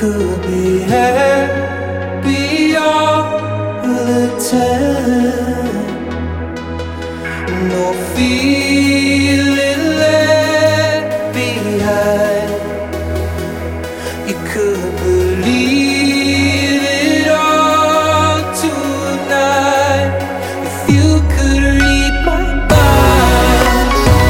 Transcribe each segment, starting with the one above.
could be happy all the time. No feeling left behind. You could believe it all tonight if you could read my mind.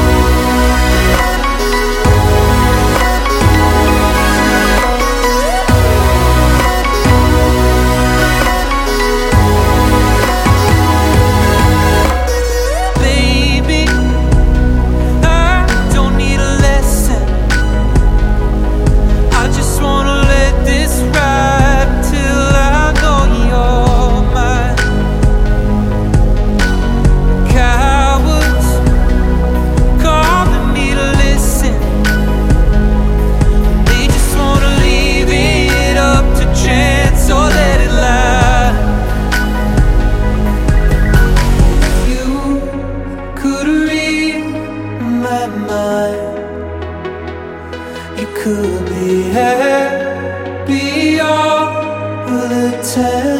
Baby, I don't need a lesson. I just wanna let this ride till I know you're mine. Cowards calling me to listen. They just wanna leave it up to chance or let it lie. If you could read my mind, you could be happy all the time.